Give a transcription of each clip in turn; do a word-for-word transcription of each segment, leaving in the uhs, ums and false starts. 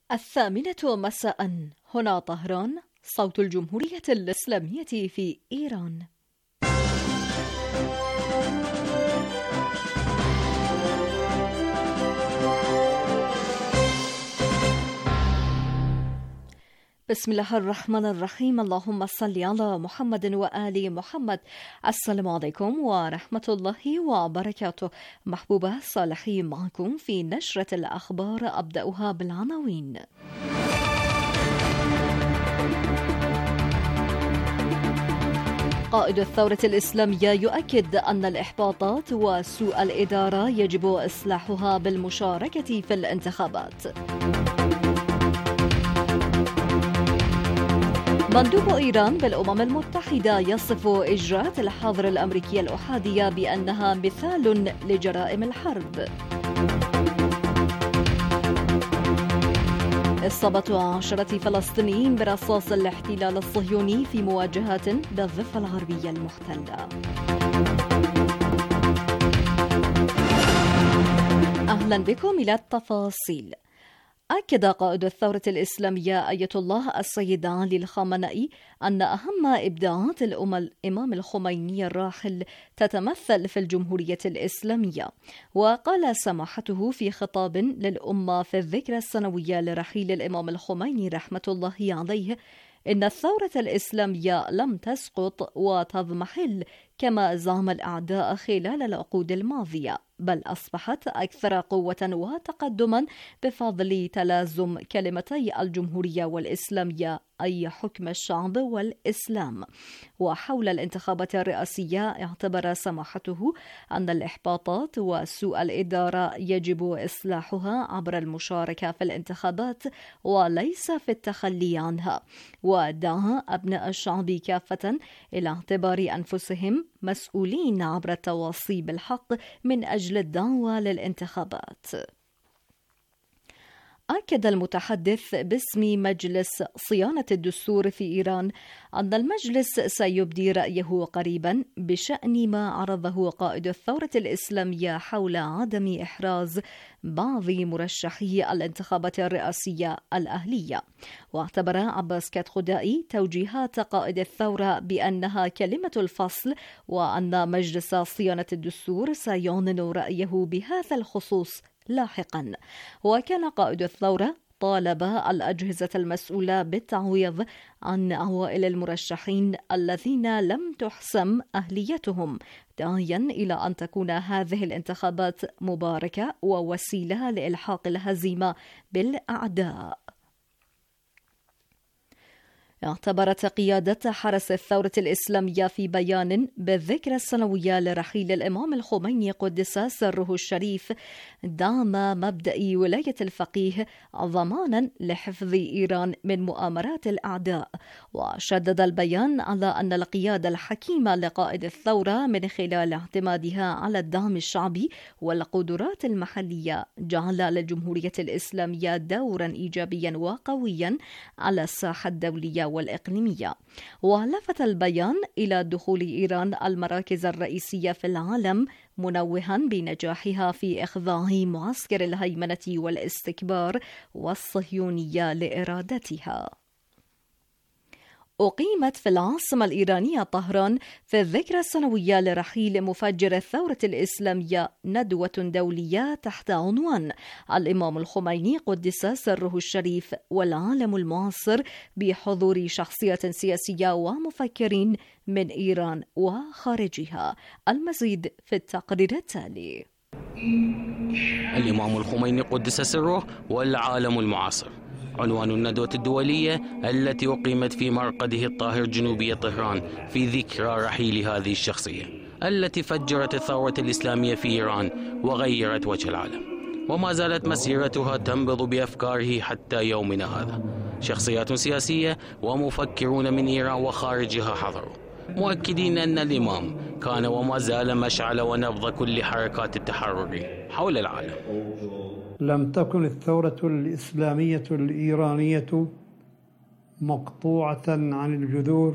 الثامنة مساء. هنا طهران، صوت الجمهورية الإسلامية في إيران. بسم الله الرحمن الرحيم. اللهم صل على محمد وآل محمد. السلام عليكم ورحمة الله وبركاته. محبوبة صالحي معكم في نشرة الأخبار، أبدأها بالعناوين. قائد الثورة الإسلامية يؤكد أن الإحباطات وسوء الإدارة يجب إصلاحها بالمشاركة في الانتخابات. مندوب إيران بالأمم المتحدة يصف إجراءات الحظر الأمريكية الأحادية بأنها مثال لجرائم الحرب. إصابة عشرة فلسطينيين برصاص الاحتلال الصهيوني في مواجهات بالضفة الغربية المحتلة. أهلا بكم إلى التفاصيل. أكد قائد الثورة الإسلامية آية الله السيد علي الخامنئي أن أهم إبداعات الإمام الخميني الراحل تتمثل في الجمهورية الإسلامية. وقال سماحته في خطاب للأمة في الذكرى السنوية لرحيل الإمام الخميني رحمة الله عليه إن الثورة الإسلامية لم تسقط وتضمحل كما زعم الأعداء خلال العقود الماضية، بل أصبحت أكثر قوة وتقدما بفضل تلازم كلمتي الجمهورية والإسلامية، أي حكم الشعب والإسلام. وحول الانتخابات الرئاسية اعتبر سماحته أن الإحباطات وسوء الإدارة يجب إصلاحها عبر المشاركة في الانتخابات وليس في التخلي عنها، ودعا أبناء الشعب كافة إلى اعتبار أنفسهم مسؤولين عبر التواصي بالحق من أجل الدعوة للانتخابات. أكد المتحدث باسم مجلس صيانة الدستور في إيران أن المجلس سيبدي رأيه قريبا بشأن ما عرضه قائد الثورة الإسلامية حول عدم إحراز بعض مرشحي الانتخابات الرئاسية الأهلية. واعتبر عباس كاتخدائي توجيهات قائد الثورة بأنها كلمة الفصل، وأن مجلس صيانة الدستور سيعلن رأيه بهذا الخصوص لاحقا. وكان قائد الثورة طالب الأجهزة المسؤولة بالتعويض عن عوائل المرشحين الذين لم تحسم أهليتهم، داعيا إلى أن تكون هذه الانتخابات مباركة ووسيلة لإلحاق الهزيمة بالأعداء. اعتبرت قيادة حرس الثورة الإسلامية في بيان بالذكرى السنوية لرحيل الإمام الخميني قدس سره الشريف دعم مبدأ ولاية الفقيه ضمانا لحفظ إيران من مؤامرات الأعداء. وشدد البيان على أن القيادة الحكيمة لقائد الثورة من خلال اعتمادها على الدعم الشعبي والقدرات المحلية جعل للجمهورية الإسلامية دورا إيجابيا وقويا على الساحة الدولية والإقليمية. ولفت البيان إلى دخول إيران المراكز الرئيسية في العالم، منوها بنجاحها في إخضاع معسكر الهيمنة والاستكبار والصهيونية لإرادتها. أقيمت في العاصمة الإيرانية طهران في الذكرى السنوية لرحيل مفجر الثورة الإسلامية ندوة دولية تحت عنوان الإمام الخميني قدس سره الشريف والعالم المعاصر، بحضور شخصية سياسية ومفكرين من إيران وخارجها. المزيد في التقرير التالي. الإمام الخميني قدس سره والعالم المعاصر عنوان الندوة الدولية التي أقيمت في مرقده الطاهر جنوبية طهران في ذكرى رحيل هذه الشخصية التي فجرت الثورة الإسلامية في إيران وغيرت وجه العالم، وما زالت مسيرتها تنبض بأفكاره حتى يومنا هذا. شخصيات سياسية ومفكرون من إيران وخارجها حضروا، مؤكدين أن الإمام كان وما زال مشعل ونبض كل حركات التحرر حول العالم. لم تكن الثورة الإسلامية الإيرانية مقطوعة عن الجذور،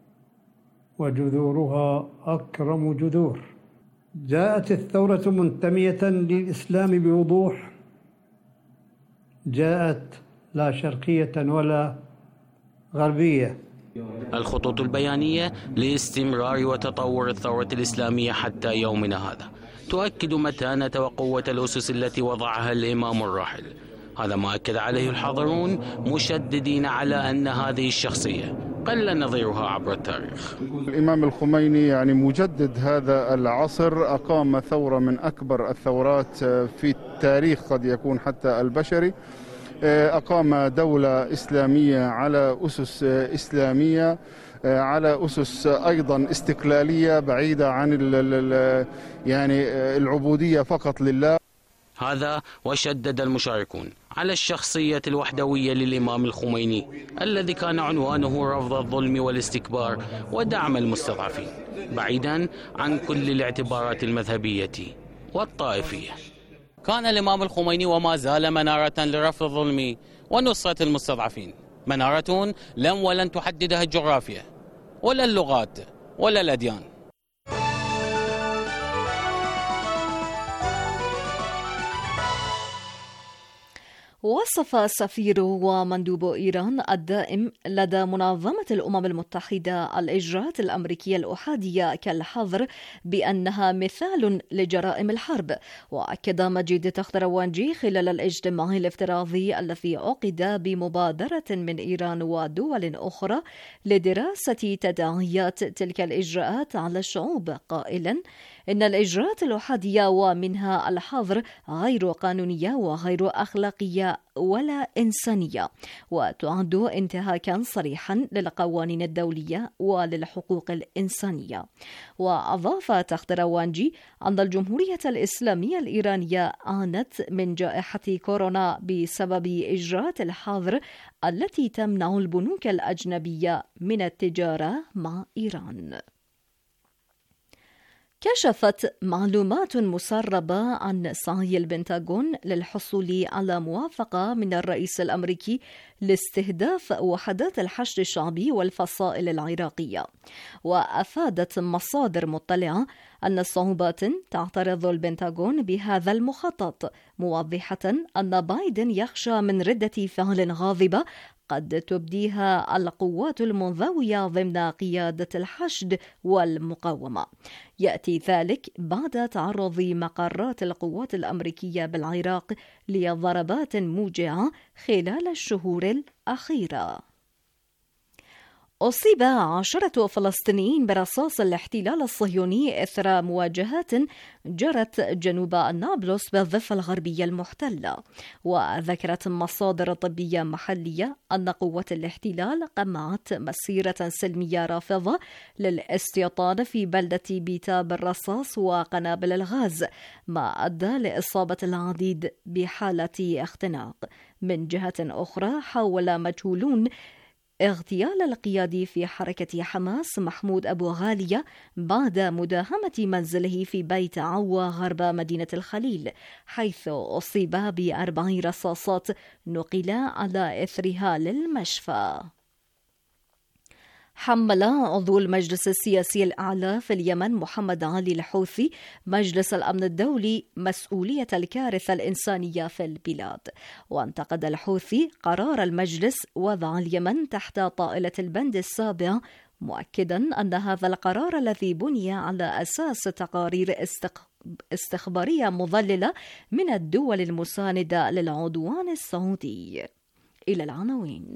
وجذورها أكرم جذور. جاءت الثورة منتمية للإسلام بوضوح، جاءت لا شرقية ولا غربية. الخطوط البيانية لاستمرار وتطور الثورة الإسلامية حتى يومنا هذا تؤكد متانة وقوة الأسس التي وضعها الإمام الراحل. هذا ما أكد عليه الحاضرون، مشددين على أن هذه الشخصية قل نظيرها عبر التاريخ. الإمام الخميني يعني مجدد هذا العصر، أقام ثورة من أكبر الثورات في التاريخ قد يكون حتى البشري، أقام دولة إسلامية على أسس إسلامية، على أسس أيضا استقلالية بعيدة عن يعني العبودية فقط لله. هذا وشدد المشاركون على الشخصية الوحدوية للإمام الخميني الذي كان عنوانه رفض الظلم والاستكبار ودعم المستضعفين، بعيدا عن كل الاعتبارات المذهبية والطائفية. كان الإمام الخميني وما زال منارة لرفض الظلم ونصرة المستضعفين، منارة لم ولن تحددها الجغرافيا ولا اللغات ولا الأديان. وصف سفير ومندوب إيران الدائم لدى منظمة الأمم المتحدة الإجراءات الأمريكية الأحادية كالحظر بأنها مثال لجرائم الحرب. وأكد مجيد تخت-روانجي خلال الاجتماع الافتراضي الذي عقد بمبادرة من إيران ودول أخرى لدراسة تداعيات تلك الإجراءات على الشعوب، قائلا إن الإجراءات الأحادية ومنها الحظر غير قانونية وغير أخلاقية ولا إنسانية، وتعد انتهاكا صريحا للقوانين الدولية وللحقوق الإنسانية. وأضاف تخت-روانجي أن الجمهورية الإسلامية الإيرانية عانت من جائحة كورونا بسبب إجراءات الحظر التي تمنع البنوك الأجنبية من التجارة مع إيران. كشفت معلومات مسربة عن سعي البنتاغون للحصول على موافقة من الرئيس الأمريكي لاستهداف وحدات الحشد الشعبي والفصائل العراقية. وأفادت مصادر مطلعة أن صعوبات تعترض البنتاغون بهذا المخطط، موضحة أن بايدن يخشى من ردة فعل غاضبة قد تبديها القوات المنضوية ضمن قيادة الحشد والمقاومة. يأتي ذلك بعد تعرض مقرات القوات الأمريكية بالعراق لضربات موجعة خلال الشهور الأخيرة. أصيب عشرة فلسطينيين برصاص الاحتلال الصهيوني إثر مواجهات جرت جنوب نابلس بالضفة الغربية المحتلة. وذكرت مصادر طبية محلية أن قوات الاحتلال قمعت مسيرة سلمية رافضة للاستيطان في بلدة بيتا بالرصاص وقنابل الغاز، ما أدى لإصابة العديد بحالة اختناق. من جهة أخرى، حاول مجهولون اغتيال القيادي في حركة حماس محمود أبو غالية بعد مداهمة منزله في بيت عوى غرب مدينة الخليل، حيث أصيب بأربع رصاصات نقل على إثرها للمشفى. حمل عضو المجلس السياسي الأعلى في اليمن محمد علي الحوثي مجلس الأمن الدولي مسؤولية الكارثة الإنسانية في البلاد. وانتقد الحوثي قرار المجلس وضع اليمن تحت طائلة البند السابع، مؤكدا أن هذا القرار الذي بني على أساس تقارير استق... استخبارية مضللة من الدول المساندة للعدوان السعودي. إلى العناوين.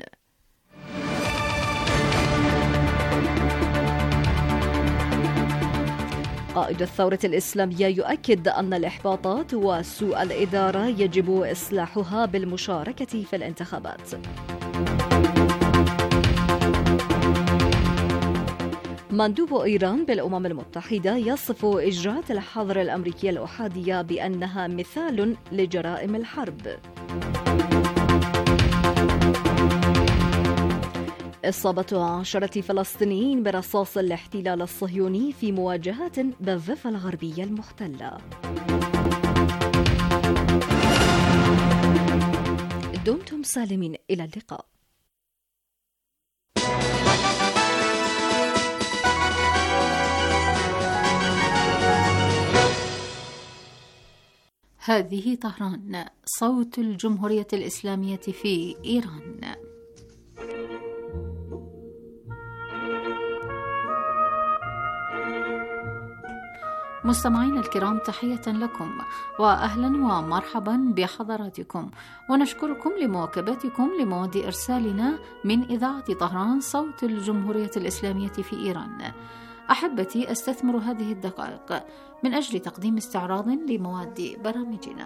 قائد الثورة الإسلامية يؤكد أن الإحباطات وسوء الإدارة يجب إصلاحها بالمشاركة في الانتخابات. مندوب إيران بالأمم المتحدة يصف إجراءات الحظر الأمريكية الأحادية بأنها مثال لجرائم الحرب. إصابة عشرة فلسطينيين برصاص الاحتلال الصهيوني في مواجهات بالضفة الغربية المحتلة. دمتم سالمين، إلى اللقاء. هذه طهران، صوت الجمهورية الإسلامية في إيران. مستمعين الكرام، تحية لكم وأهلا ومرحبا بحضراتكم، ونشكركم لمواكبتكم لمواد إرسالنا من إذاعة طهران صوت الجمهورية الإسلامية في إيران. أحبتي، أستثمر هذه الدقائق من أجل تقديم استعراض لمواد برامجنا.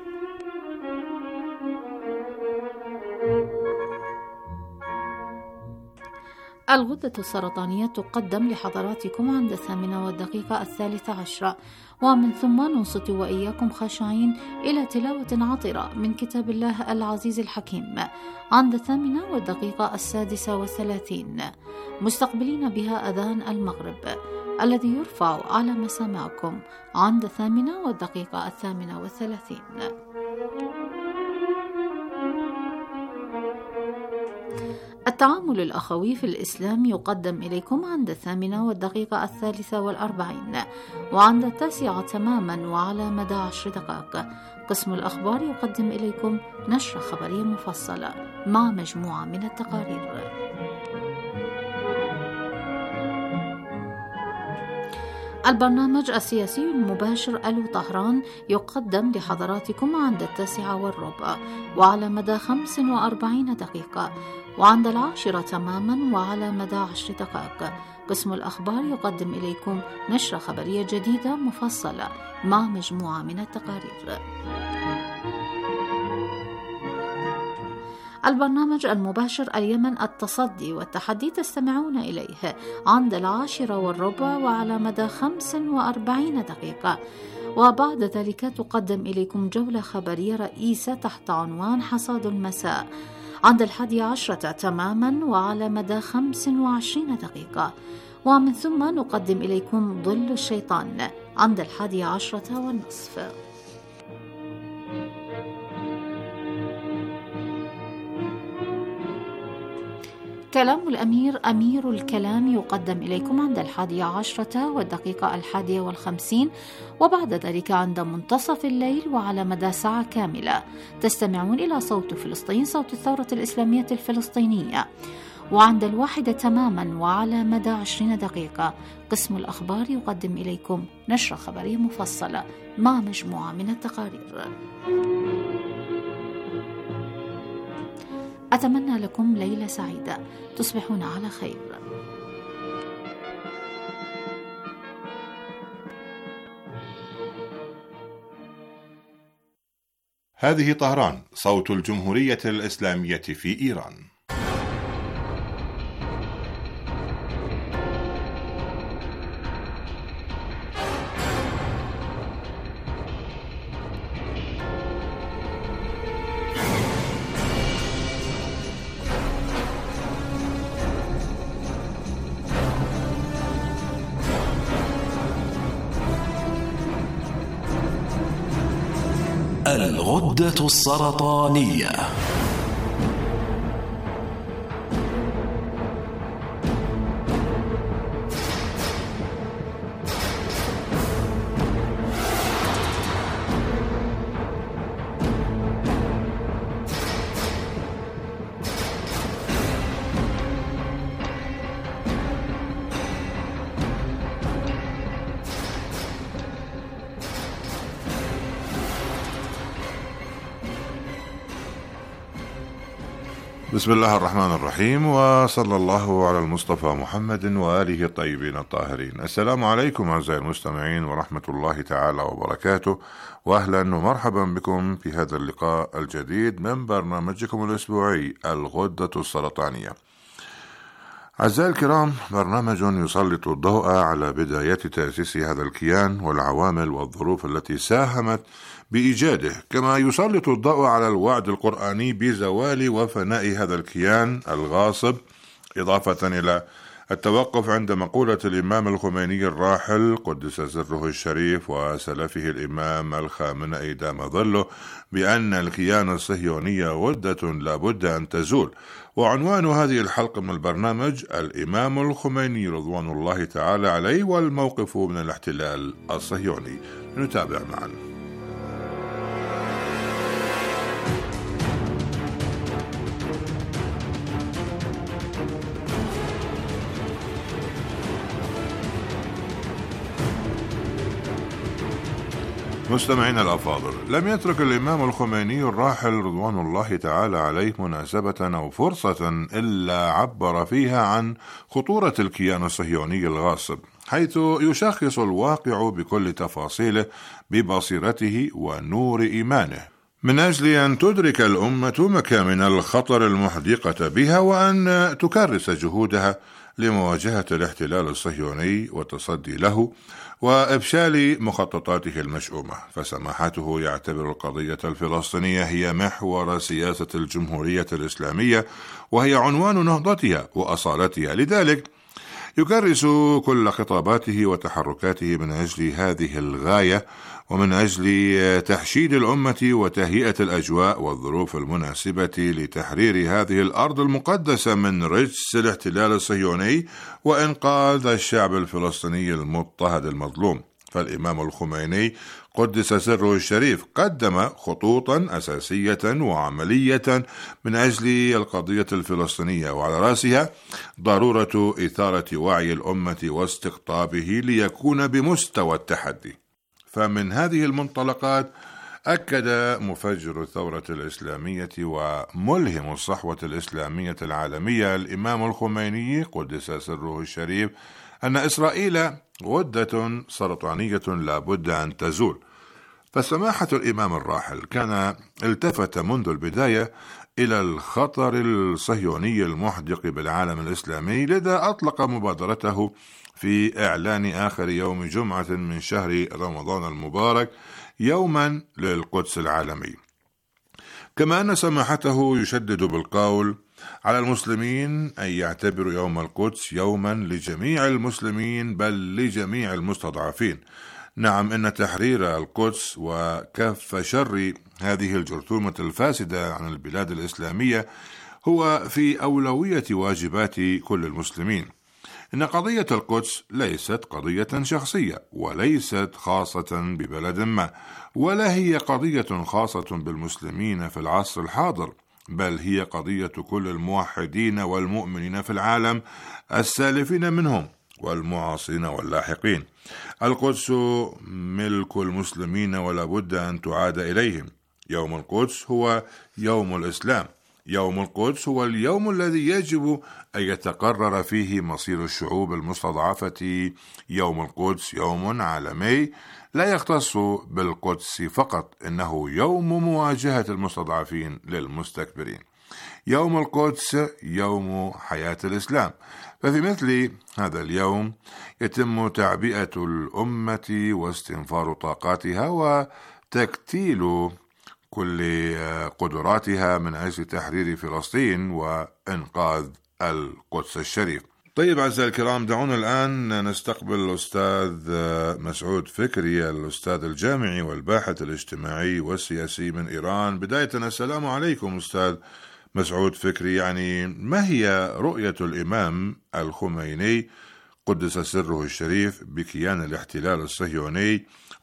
الغدة السرطانية تقدم لحضراتكم عند الثامنة والدقيقة الثالثة عشرة، ومن ثم ننصت وإياكم خاشعين إلى تلاوة عطرة من كتاب الله العزيز الحكيم عند الثامنة والدقيقة السادسة والثلاثين، مستقبلين بها أذان المغرب الذي يرفع على مسامعكم عند الثامنة والدقيقة الثامنة والثلاثين. التعامل الأخوي في الإسلام يقدم إليكم عند الثامنة والدقيقة الثالثة والأربعين، وعند التاسعة تماما وعلى مدى عشر دقائق قسم الأخبار يقدم إليكم نشرة خبرية مفصلة مع مجموعة من التقارير. البرنامج السياسي المباشر ألو طهران يقدم لحضراتكم عند التاسعة والربع وعلى مدى خمس وأربعين دقيقة، وعند العاشرة تماما وعلى مدى عشر دقائق قسم الأخبار يقدم إليكم نشرة خبرية جديدة مفصلة مع مجموعة من التقارير. البرنامج المباشر اليمن التصدي والتحدي تستمعون إليه عند العاشرة والربع وعلى مدى خمس وأربعين دقيقة، وبعد ذلك تقدم إليكم جولة خبرية رئيسة تحت عنوان حصاد المساء عند الحادية عشرة تماما وعلى مدى خمس وعشرين دقيقة، ومن ثم نقدم إليكم ظل الشيطان عند الحادية عشرة والنصف. كلام الأمير أمير الكلام يقدم إليكم عند الحادية عشرة والدقيقة الحادية والخمسين، وبعد ذلك عند منتصف الليل وعلى مدى ساعة كاملة تستمعون إلى صوت فلسطين، صوت الثورة الإسلامية الفلسطينية، وعند الواحدة تماما وعلى مدى عشرين دقيقة قسم الأخبار يقدم إليكم نشرة خبرية مفصلة مع مجموعة من التقارير. أتمنى لكم ليلة سعيدة، تصبحون على خير. هذه طهران صوت الجمهورية الإسلامية في إيران. الغدة السرطانية. بسم الله الرحمن الرحيم، وصلى الله على المصطفى محمد وآله الطيبين الطاهرين. السلام عليكم أعزائي المستمعين ورحمة الله تعالى وبركاته، وأهلا ومرحبا بكم في هذا اللقاء الجديد من برنامجكم الأسبوعي الغدة السرطانية. أعزائي الكرام، برنامج يسلط الضوء على بدايات تأسيس هذا الكيان والعوامل والظروف التي ساهمت بإيجاده، كما يسلط الضوء على الوعد القرآني بزوال وفناء هذا الكيان الغاصب، إضافة إلى التوقف عند مقولة الإمام الخميني الراحل قدس سره الشريف وسلفه الإمام الخامنئي دام ظله بأن الكيان الصهيوني غدة لا بد أن تزول. وعنوان هذه الحلقة من البرنامج الإمام الخميني رضوان الله تعالى عليه والموقف من الاحتلال الصهيوني. نتابع معا. مستمعينا الأفاضل، لم يترك الإمام الخميني الراحل رضوان الله تعالى عليه مناسبة أو فرصة إلا عبر فيها عن خطورة الكيان الصهيوني الغاصب، حيث يشخص الواقع بكل تفاصيله ببصيرته ونور إيمانه، من أجل أن تدرك الأمة مكامن الخطر المحدقة بها، وأن تكرس جهودها لمواجهة الاحتلال الصهيوني والتصدي له وإفشال مخططاته المشؤومة. فسماحته يعتبر القضية الفلسطينية هي محور سياسة الجمهورية الإسلامية، وهي عنوان نهضتها وأصالتها، لذلك يكرس كل خطاباته وتحركاته من أجل هذه الغاية، ومن أجل تحشيد الأمة وتهيئة الأجواء والظروف المناسبة لتحرير هذه الأرض المقدسة من رجس الاحتلال الصهيوني وإنقاذ الشعب الفلسطيني المضطهد المظلوم. فالإمام الخميني قدس سره الشريف قدم خطوطا أساسية وعملية من أجل القضية الفلسطينية، وعلى رأسها ضرورة إثارة وعي الأمة واستقطابه ليكون بمستوى التحدي. فمن هذه المنطلقات أكد مفجر الثورة الإسلامية وملهم الصحوة الإسلامية العالمية الإمام الخميني قدس سره الشريف أن إسرائيل غدة سرطانية لا بد أن تزول. فسماحة الإمام الراحل كان التفت منذ البداية إلى الخطر الصهيوني المحدق بالعالم الإسلامي، لذا أطلق مبادرته في إعلان آخر يوم جمعة من شهر رمضان المبارك يوما للقدس العالمي، كما أن سماحته يشدد بالقول على المسلمين أن يعتبروا يوم القدس يوما لجميع المسلمين بل لجميع المستضعفين. نعم، إن تحرير القدس وكف شر هذه الجرثومة الفاسدة عن البلاد الإسلامية هو في أولوية واجبات كل المسلمين. إن قضية القدس ليست قضية شخصية، وليست خاصة ببلد ما، ولا هي قضية خاصة بالمسلمين في العصر الحاضر، بل هي قضية كل الموحدين والمؤمنين في العالم، السالفين منهم والمعاصرين واللاحقين. القدس ملك المسلمين ولا بد أن تعاد إليهم. يوم القدس هو يوم الإسلام. يوم القدس هو اليوم الذي يجب أن يتقرر فيه مصير الشعوب المستضعفة. يوم القدس يوم عالمي لا يختص بالقدس فقط، إنه يوم مواجهة المستضعفين للمستكبرين. يوم القدس يوم حياة الإسلام. ففي مثل هذا اليوم يتم تعبئة الأمة واستنفار طاقاتها وتكتيل كل قدراتها من أجل تحرير فلسطين وإنقاذ القدس الشريف. طيب أعزائي الكرام، دعونا الآن نستقبل الأستاذ مسعود فكري، الأستاذ الجامعي والباحث الاجتماعي والسياسي من إيران. بداية السلام عليكم أستاذ مسعود فكري. يعني ما هي رؤية الإمام الخميني قدس سره الشريف بكيان الاحتلال الصهيوني،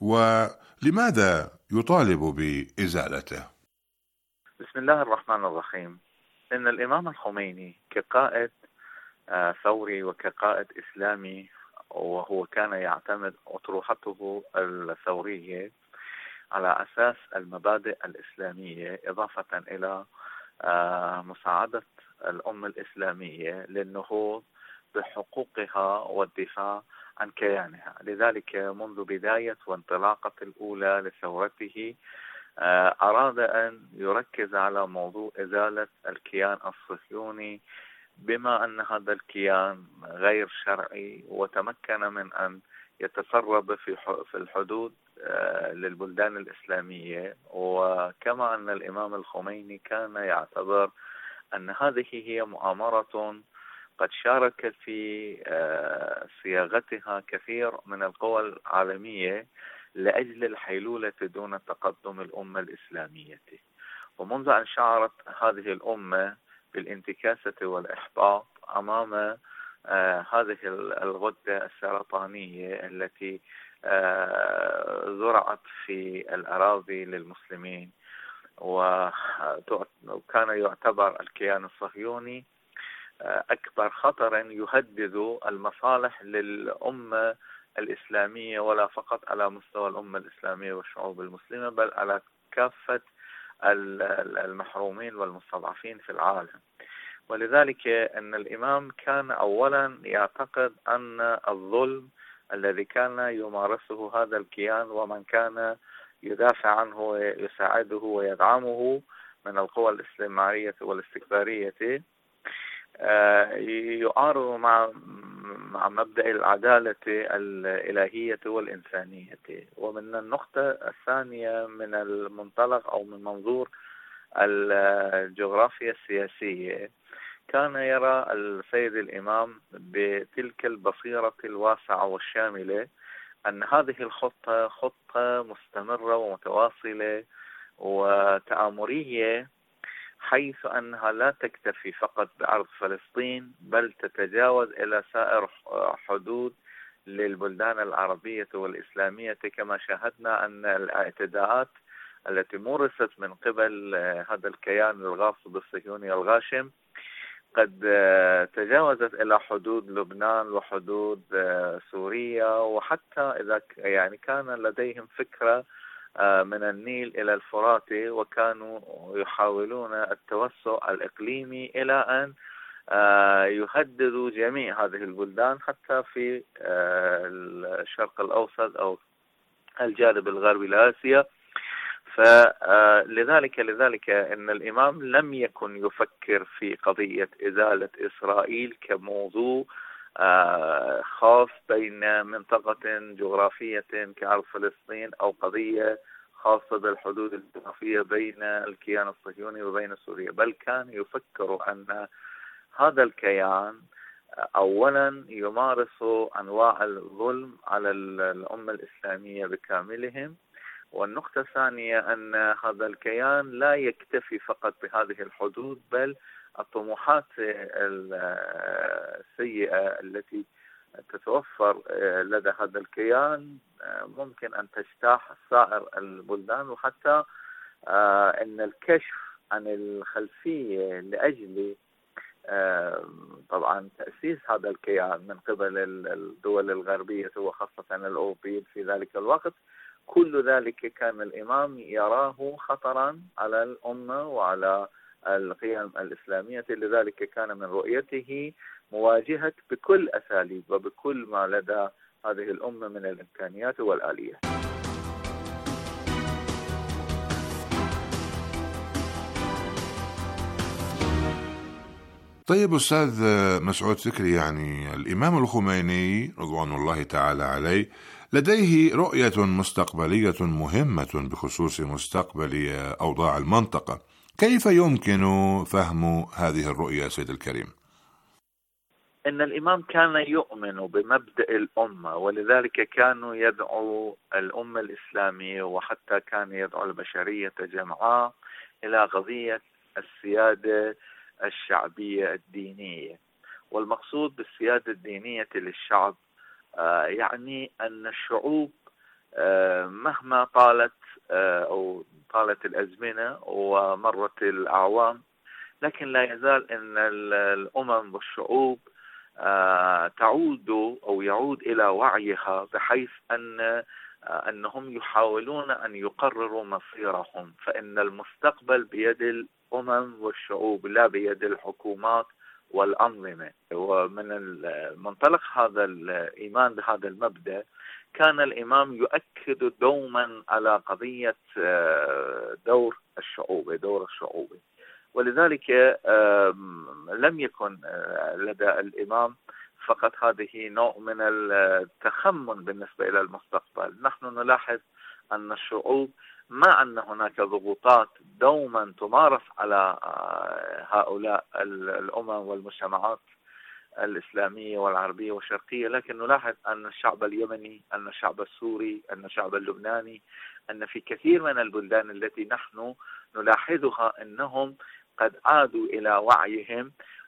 ولماذا يطالب بإزالته؟ بسم الله الرحمن الرحيم. إن الإمام الخميني كقائد ثوري وكقائد إسلامي، وهو كان يعتمد أطروحته الثورية على أساس المبادئ الإسلامية، إضافة إلى مساعدة الأمة الإسلامية للنهوض بحقوقها والدفاع عن كيانها. لذلك منذ بداية وانطلاقة الأولى لثورته أراد أن يركز على موضوع إزالة الكيان الصهيوني، بما أن هذا الكيان غير شرعي وتمكن من أن يتسرب في الحدود للبلدان الإسلامية. وكما أن الإمام الخميني كان يعتبر أن هذه هي مؤامرة قد شارك في صياغتها كثير من القوى العالمية لأجل الحيلولة دون تقدم الأمة الإسلامية. ومنذ أن شعرت هذه الأمة بالانتكاسة والإحباط أمام آه هذه الغدة السرطانية التي آه زرعت في الأراضي للمسلمين، وكان يعتبر الكيان الصهيوني آه أكبر خطر يهدد المصالح للأمة الإسلامية ولا فقط على مستوى الأمة الإسلامية والشعوب المسلمة، بل على كافة المحرومين والمستضعفين في العالم. ولذلك أن الإمام كان أولا يعتقد أن الظلم الذي كان يمارسه هذا الكيان ومن كان يدافع عنه ويساعده ويدعمه من القوى الاستعمارية والاستكبارية يعارض مع مع مبدأ العدالة الإلهية والإنسانية. ومن النقطة الثانية من المنطلق أو من منظور الجغرافيا السياسية، كان يرى السيد الإمام بتلك البصيرة الواسعة والشاملة أن هذه الخطة خطة مستمرة ومتواصلة وتآمرية، حيث أنها لا تكتفي فقط بأرض فلسطين بل تتجاوز إلى سائر حدود للبلدان العربية والإسلامية، كما شاهدنا أن الاعتداءات التي مورست من قبل هذا الكيان الغاصب الصهيوني الغاشم قد تجاوزت إلى حدود لبنان وحدود سوريا، وحتى إذا يعني كان لديهم فكرة من النيل إلى الفرات، وكانوا يحاولون التوسع الإقليمي إلى أن يهددوا جميع هذه البلدان حتى في الشرق الأوسط أو الجانب الغربي لآسيا. فلذلك لذلك أن الإمام لم يكن يفكر في قضية إزالة إسرائيل كموضوع خاص بين منطقة جغرافية كأرض فلسطين أو قضية خاصة بالحدود الجغرافية بين الكيان الصهيوني وبين سوريا، بل كان يفكر أن هذا الكيان أولا يمارس أنواع الظلم على الأمة الإسلامية بكاملهم، والنقطة الثانية أن هذا الكيان لا يكتفي فقط بهذه الحدود، بل الطموحات السيئة التي تتوفر لدى هذا الكيان ممكن أن تجتاح سائر البلدان، وحتى أن الكشف عن الخلفية لأجل طبعا تأسيس هذا الكيان من قبل الدول الغربية وخاصة الأوروبيين في ذلك الوقت، كل ذلك كان الإمام يراه خطرا على الأمة وعلى القيم الإسلامية. لذلك كان من رؤيته مواجهة بكل أساليب وبكل ما لدى هذه الأمة من الإمكانيات والآليات. طيب أستاذ مسعود فكري، يعني الإمام الخميني رضوان الله تعالى عليه لديه رؤية مستقبلية مهمة بخصوص مستقبل أوضاع المنطقة، كيف يمكن فهم هذه الرؤية سيد الكريم؟ إن الإمام كان يؤمن بمبدأ الأمة، ولذلك كانوا يدعو الأمة الإسلامية وحتى كان يدعو البشرية جمعاء إلى قضية السيادة الشعبية الدينية. والمقصود بالسيادة الدينية للشعب آه يعني أن الشعوب آه مهما طالت آه أو طالت الأزمنة ومرت الأعوام، لكن لا يزال أن الأمم والشعوب آه تعود أو يعود إلى وعيها، بحيث أن آه أنهم يحاولون أن يقرروا مصيرهم، فإن المستقبل بيد الأمم والشعوب لا بيد الحكومات والأنظمة. ومن المنطلق هذا الإيمان بهذا المبدأ كان الإمام يؤكد دوما على قضية دور الشعوب دور الشعوب ولذلك لم يكن لدى الإمام فقط هذه نوع من التخمن بالنسبة إلى المستقبل. نحن نلاحظ أن الشعوب مع أن هناك ضغوطات دوما تمارس على هؤلاء الأمم والمجتمعات الإسلامية والعربية والشرقية، لكن نلاحظ أن الشعب اليمني، أن الشعب السوري، أن الشعب اللبناني، أن في كثير من البلدان التي نحن نلاحظها أنهم قد عادوا إلى وعيهم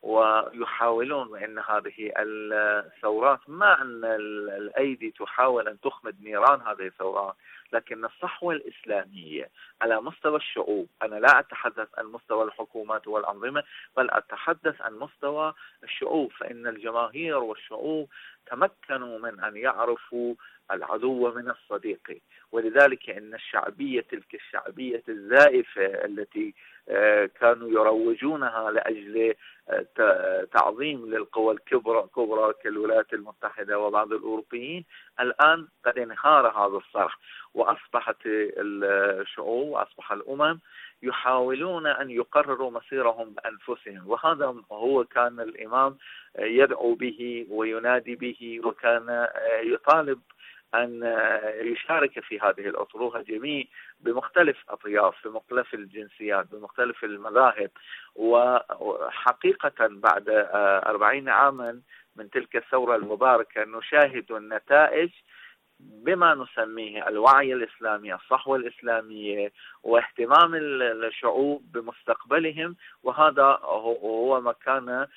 ويحاولون أن هذه الثورات، مع أن الأيدي تحاول أن تخمد نيران هذه الثورات، لكن الصحوة الإسلامية على مستوى الشعوب، أنا لا أتحدث عن مستوى الحكومات والأنظمة، بل أتحدث عن مستوى الشعوب، فإن الجماهير والشعوب تمكنوا من أن يعرفوا العدو من الصديق، ولذلك إن الشعبية تلك الشعبية الزائفة التي كانوا يروجونها لأجل تعظيم للقوى الكبرى كبرى كالولايات المتحدة وبعض الأوروبيين، الآن قد انهار هذا الصرح، وأصبحت الشعوب وأصبح الأمم يحاولون أن يقرروا مصيرهم بأنفسهم، وهذا هو كان الإمام يدعو به وينادي به، وكان يطالب أن يشارك في هذه الأطروحة جميع بمختلف أطياف، بمختلف الجنسيات، بمختلف المذاهب. وحقيقة بعد أربعين عاما من تلك الثورة المباركة نشاهد النتائج بما نسميه الوعي الإسلامي، الصحوة الإسلامية، واهتمام الشعوب بمستقبلهم، وهذا هو ما كان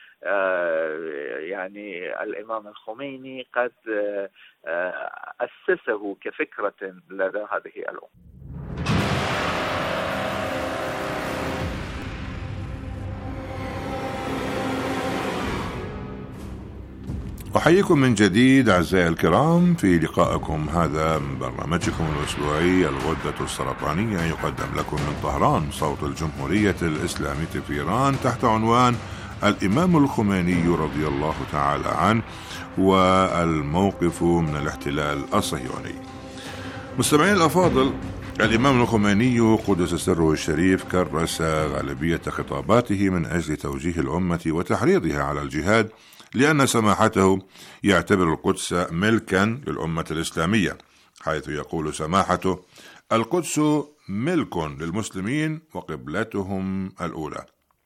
يعني الإمام الخميني قد أسسه كفكرة لدى هذه الأمة. أحييكم من جديد أعزائي الكرام في لقائكم هذا من برنامجكم الأسبوعي الغدة السرطانية، يقدم لكم من طهران صوت الجمهورية الإسلامية في إيران تحت عنوان الإمام الخميني رضي الله تعالى عنه والموقف من الاحتلال الصهيوني. مستمعين الأفاضل، الإمام الخميني قدس سره الشريف كرس غالبية خطاباته من أجل توجيه الأمة وتحريضها على الجهاد، لأن سماحته يعتبر القدس ملكا للأمة الإسلامية، حيث يقول سماحته: القدس ملك للمسلمين وقبلتهم الأولى.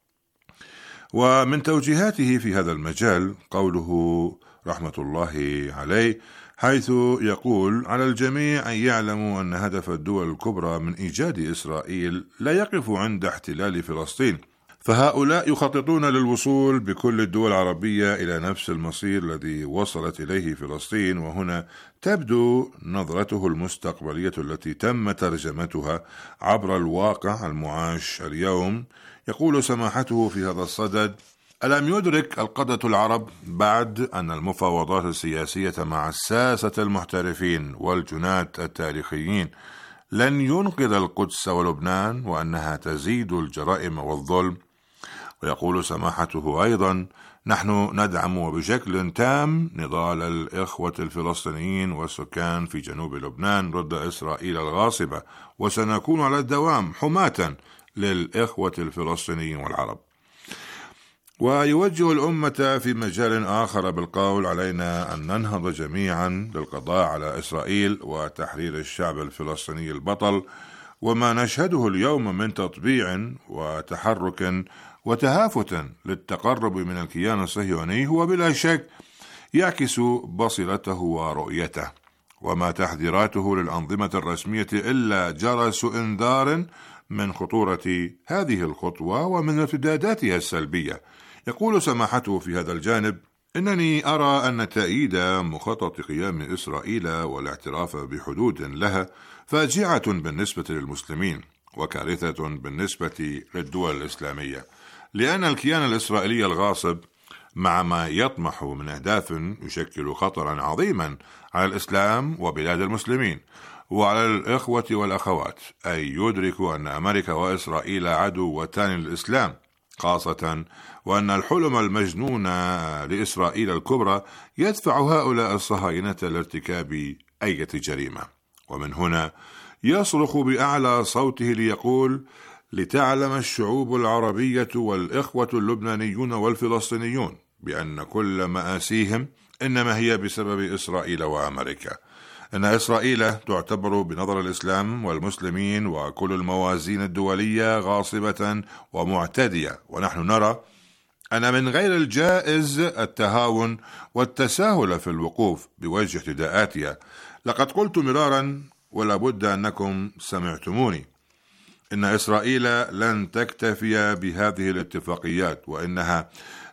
ومن توجيهاته في هذا المجال قوله رحمة الله عليه، حيث يقول: على الجميع أن يعلموا أن هدف الدول الكبرى من إيجاد إسرائيل لا يقف عند احتلال فلسطين، فهؤلاء يخططون للوصول بكل الدول العربية إلى نفس المصير الذي وصلت إليه فلسطين. وهنا تبدو نظرته المستقبلية التي تم ترجمتها عبر الواقع المعاش اليوم. يقول سماحته في هذا الصدد: ألم يدرك القادة العرب بعد أن المفاوضات السياسية مع الساسة المحترفين والجناة التاريخيين لن ينقذ القدس ولبنان، وأنها تزيد الجرائم والظلم؟ ويقول سماحته أيضا: نحن ندعم بشكل تام نضال الإخوة الفلسطينيين والسكان في جنوب لبنان ضد إسرائيل الغاصبة، وسنكون على الدوام حماة للإخوة الفلسطينيين والعرب. ويوجه الأمة في مجال آخر بالقول: علينا أن ننهض جميعا للقضاء على إسرائيل وتحرير الشعب الفلسطيني البطل. وما نشهده اليوم من تطبيع وتحرك وتهافت للتقرب من الكيان الصهيوني هو بلا شك يعكس بصيرته ورؤيته، وما تحذيراته للأنظمة الرسمية إلا جرس إنذار من خطورة هذه الخطوة ومن ارتداداتها السلبية. يقول سماحته في هذا الجانب: إنني أرى أن تأييد مخطط قيام إسرائيل والاعتراف بحدود لها فاجعة بالنسبة للمسلمين وكارثة بالنسبة للدول الإسلامية، لأن الكيان الإسرائيلي الغاصب مع ما يطمح من أهداف يشكل خطرا عظيما على الإسلام وبلاد المسلمين وعلى الإخوة والأخوات، أي يدركوا أن أمريكا وإسرائيل عدوتان للإسلام خاصة، وأن الحلم المجنون لإسرائيل الكبرى يدفع هؤلاء الصهاينة لارتكاب أي جريمة. ومن هنا يصرخ بأعلى صوته ليقول: لتعلم الشعوب العربية والإخوة اللبنانيون والفلسطينيون بأن كل مآسيهم إنما هي بسبب إسرائيل وأمريكا. أن إسرائيل تعتبر بنظر الإسلام والمسلمين وكل الموازين الدولية غاصبة ومعتدية، ونحن نرى أن من غير الجائز التهاون والتساهل في الوقوف بوجه اعتداءاتها. لقد قلت مرارا ولا بد أنكم سمعتموني إن إسرائيل لن تكتفي بهذه الاتفاقيات، وإنها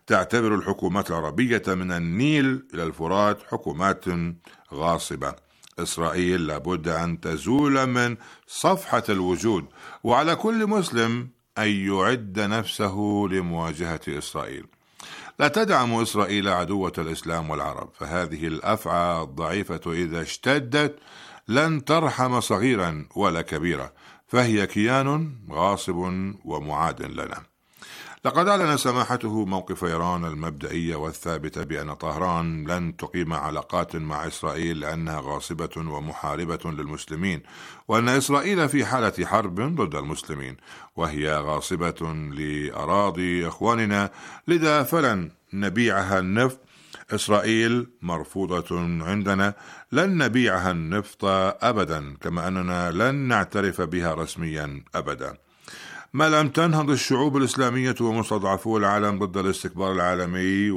تعتبر الحكومات العربية من النيل إلى الفرات حكومات غاصبة. إسرائيل لابد أن تزول من صفحة الوجود، وعلى كل مسلم أن يعد نفسه لمواجهة إسرائيل. لا تدعم إسرائيل عدوة الإسلام والعرب، فهذه الأفعى الضعيفة إذا اشتدت لن ترحم صغيرا ولا كبيرا، فهي كيان غاصب ومعاد لنا. لقد أعلن سماحته موقف إيران المبدئي والثابت بأن طهران لن تقيم علاقات مع إسرائيل لأنها غاصبة ومحاربة للمسلمين، وأن إسرائيل في حالة حرب ضد المسلمين وهي غاصبة لأراضي إخواننا، لذا فلن نبيعها النفط. إسرائيل مرفوضة عندنا، لن نبيعها النفط أبدا، كما أننا لن نعترف بها رسميا أبدا. ما لم تنهض الشعوب الإسلامية ومستضعفو العالم ضد الاستكبار العالمي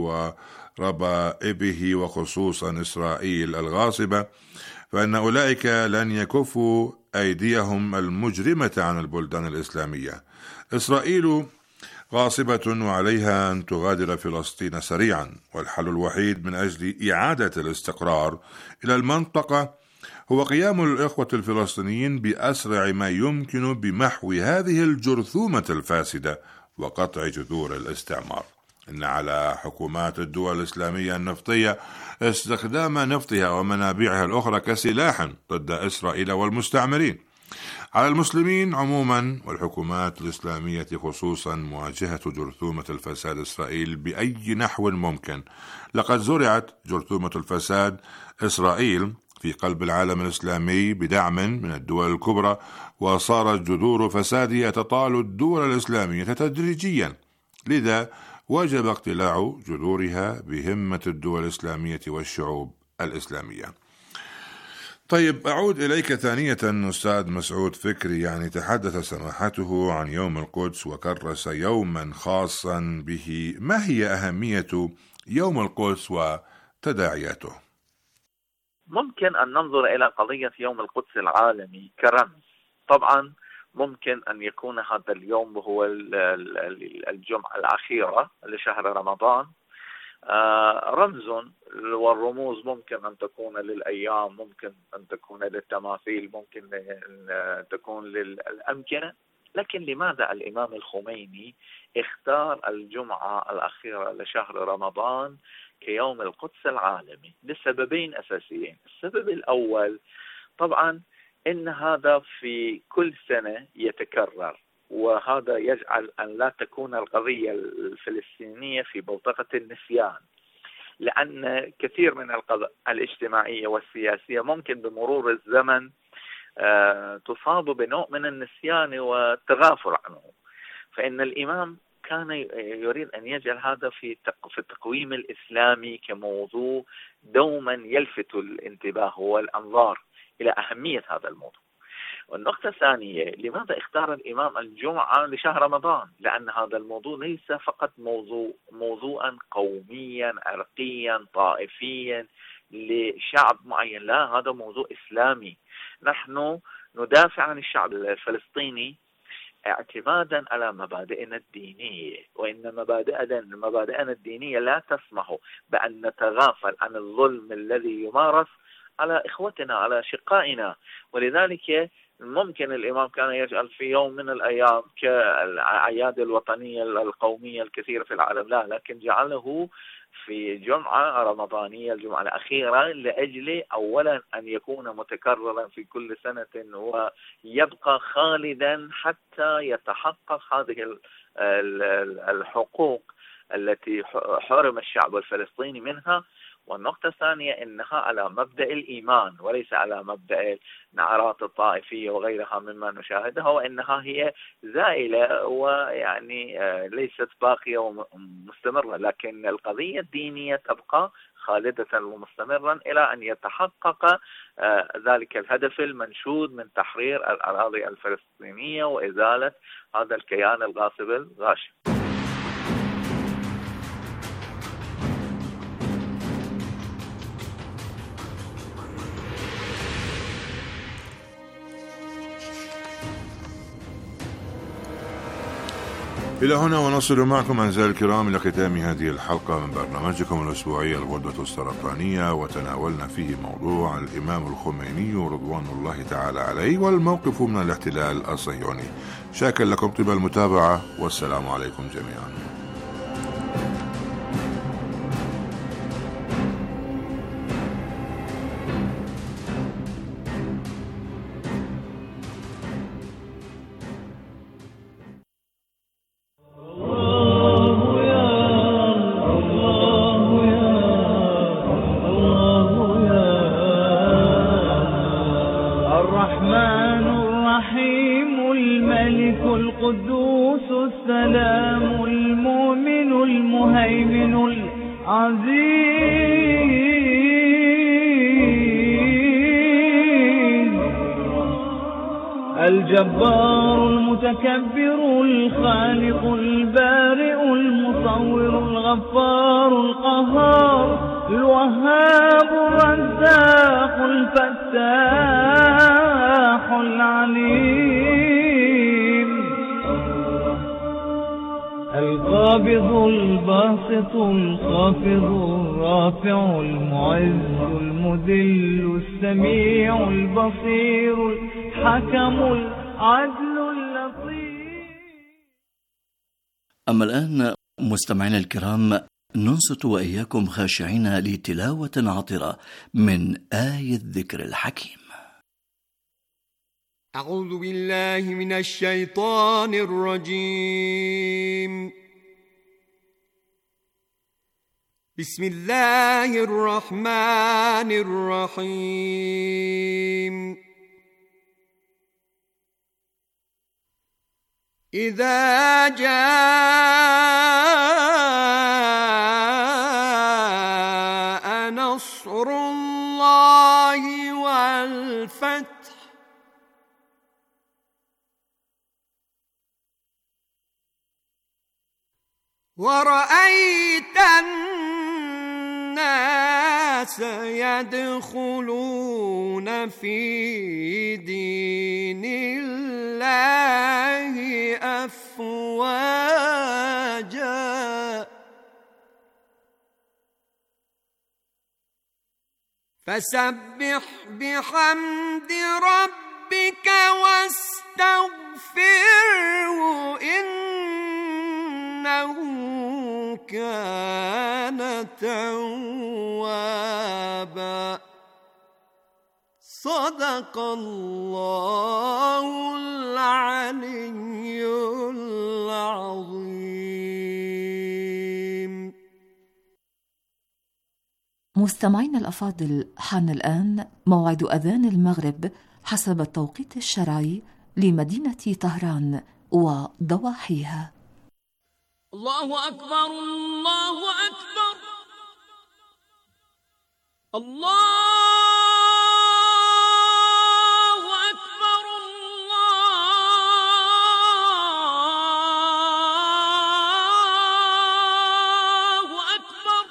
وربائبه وخصوصا إسرائيل الغاصبة، فإن أولئك لن يكفوا أيديهم المجرمة عن البلدان الإسلامية. إسرائيل غاصبة وعليها أن تغادر فلسطين سريعا، والحل الوحيد من أجل إعادة الاستقرار إلى المنطقة هو قيام الإخوة الفلسطينيين بأسرع ما يمكن بمحو هذه الجرثومة الفاسدة وقطع جذور الاستعمار. إن على حكومات الدول الإسلامية النفطية استخدام نفطها ومنابعها الأخرى كسلاح ضد إسرائيل والمستعمرين. على المسلمين عموما والحكومات الإسلامية خصوصا مواجهة جرثومة الفساد إسرائيل بأي نحو ممكن. لقد زرعت جرثومة الفساد إسرائيل في قلب العالم الإسلامي بدعم من الدول الكبرى، وصارت جذور فسادها تطال الدول الإسلامية تدريجيا، لذا وجب اقتلاع جذورها بهمة الدول الإسلامية والشعوب الإسلامية. طيب، أعود إليك ثانية أستاذ مسعود فكري. يعني تحدث سماحته عن يوم القدس وكرس يوما خاصا به، ما هي أهمية يوم القدس وتداعياته؟ ممكن أن ننظر إلى قضية يوم القدس العالمي كرمز. طبعا ممكن أن يكون هذا اليوم هو الجمعة الأخيرة لشهر رمضان، رمز، والرموز ممكن أن تكون للأيام، ممكن أن تكون للتماثيل، ممكن أن تكون للأمكنة. لكن لماذا الإمام الخميني اختار الجمعة الأخيرة لشهر رمضان كيوم القدس العالمي؟ لسببين أساسيين. السبب الأول طبعا إن هذا في كل سنة يتكرر، وهذا يجعل أن لا تكون القضية الفلسطينية في بوتقة النسيان، لأن كثير من القضايا الاجتماعية والسياسية ممكن بمرور الزمن تصاب بنوع من النسيان والتغافل عنه. فإن الإمام كان يريد أن يجعل هذا في في التقويم الإسلامي كموضوع دوما يلفت الانتباه والأنظار إلى أهمية هذا الموضوع. والنقطة الثانية، لماذا اختار الإمام الجمعة لشهر رمضان؟ لأن هذا الموضوع ليس فقط موضوع موضوعا قوميا عرقيا طائفيا لشعب معين، لا، هذا موضوع إسلامي. نحن ندافع عن الشعب الفلسطيني اعتمادا على مبادئنا الدينية، وإن مبادئنا مبادئنا الدينية لا تسمح بأن نتغافل عن الظلم الذي يمارس على إخوتنا على شقائنا. ولذلك ممكن الإمام كان يجعل في يوم من الأيام كالأعياد الوطنية القومية الكثيرة في العالم، لا، لكن جعله في جمعة رمضانية، الجمعة الأخيرة، لأجل أولا أن يكون متكررا في كل سنة ويبقى خالدا حتى يتحقق هذه الحقوق التي حرم الشعب الفلسطيني منها. والنقطة الثانية إنها على مبدأ الإيمان وليس على مبدأ النعرات الطائفية وغيرها مما نشاهدها، وإنها هي زائلة ويعني ليست باقية ومستمرة، لكن القضية الدينية تبقى خالدة ومستمرا إلى أن يتحقق ذلك الهدف المنشود من تحرير الأراضي الفلسطينية وإزالة هذا الكيان الغاصب الغاشم. إلى هنا ونصل معكم أعزائي الكرام إلى ختام هذه الحلقة من برنامجكم الأسبوعي الغدة السرطانية، وتناولنا فيه موضوع الإمام الخميني رضوان الله تعالى عليه والموقف من الاحتلال الصهيوني. شاكر لكم طيب المتابعة، والسلام عليكم جميعا. الجبار المتكبر الخالق البارئ المصور الغفار القهار الوهاب الرزاق الفتاح العليم القابض الباسط الخافض الرافع المعز المذل السميع البصير الحكم العدل اللطيف. أما الآن مستمعينا الكرام، ننصت وإياكم خاشعين لتلاوة عطرة من آية الذكر الحكيم. أعوذ بالله من الشيطان الرجيم. بسم الله الرحمن الرحيم. إذا جاء نصر الله والفتح ورأيت الناس يدخلون في دين الله أفواجا فسبح بحمد ربك واستغفره إنه كان توابا. صدق الله العلي العظيم. مستمعين الأفاضل، حان الآن موعد أذان المغرب حسب التوقيت الشرعي لمدينة طهران وضواحيها. الله أكبر الله أكبر الله أكبر الله أكبر.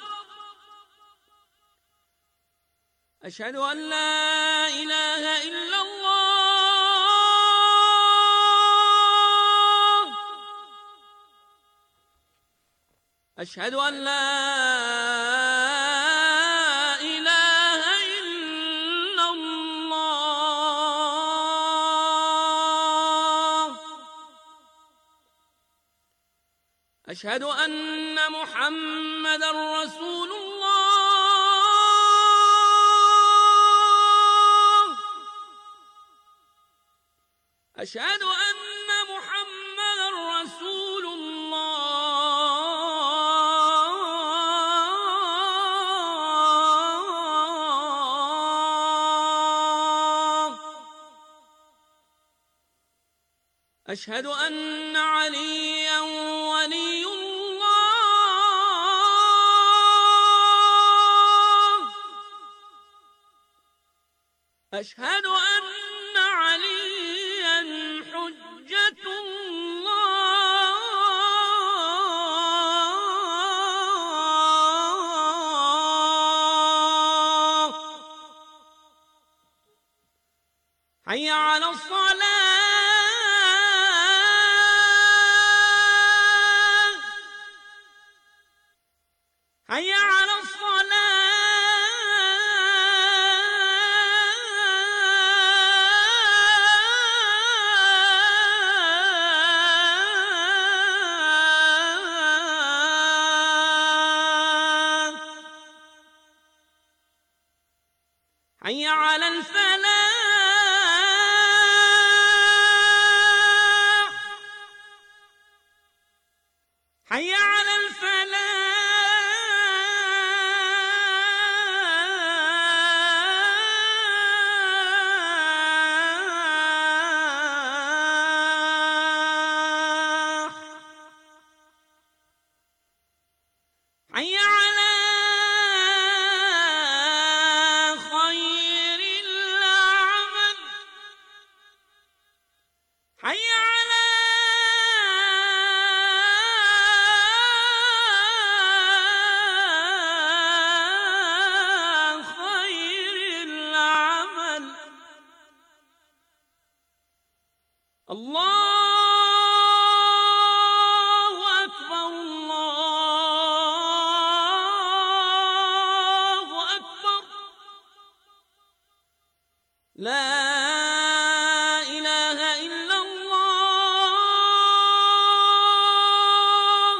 أشهد أن لا إله إلا الله. أشهد أن لا إله إلا الله. أشهد أن محمدًا رسول الله. أشهد أن محمدًا رسول الله. أشهد أن عليًّا ولي الله. أشهد أن عليًّا حجة الله. حي على الصلاة. حي على الفلاح حي على الفلاح حي على خير العمل حي على خير العمل. الله أكبر الله أكبر لا إله إلا الله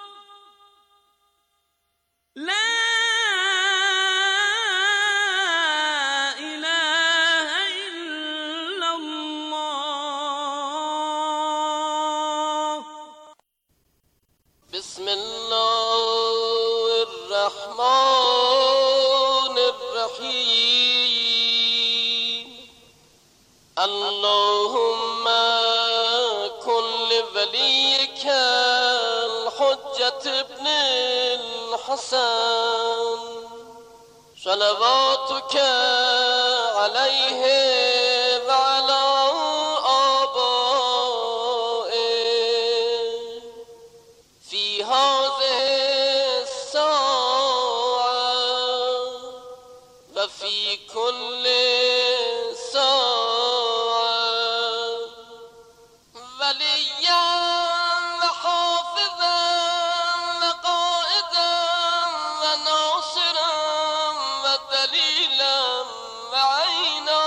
لا إله إلا الله. بسم الله الرحمن الرحيم. اللهم كن لوليك الحجة ابن الحسن صلواتك عليه وعلى آبائه في هذه الساعة وفي كل ساعة وليا وحافظا وقائدا وناصرا ودليلا وعينا